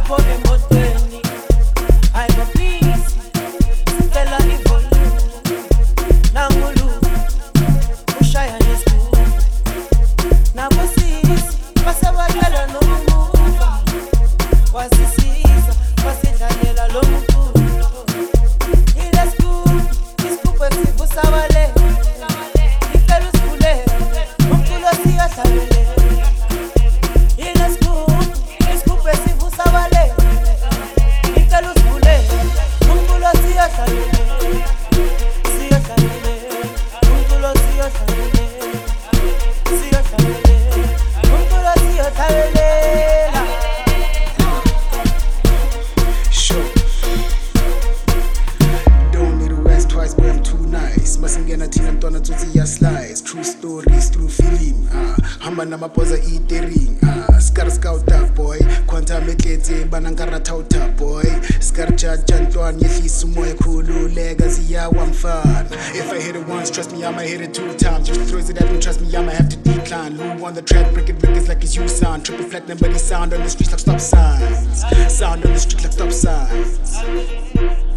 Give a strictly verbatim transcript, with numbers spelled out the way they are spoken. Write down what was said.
True stories, true feeling. Ah, hamba namapoza eatering. Ah, scar scout boy. Quantum ekete banangara tauta boy. Scar chacha ntwan yehlisa umoya khulu legacy yawa mfana. If I hit it once, trust me, I'ma hit it two times. Just throws it at me, trust me, I'ma have to decline. Lou on the track, break it records like it's you sound. Triple flat, nobody sound on the streets like stop signs. Sound on the streets like stop signs.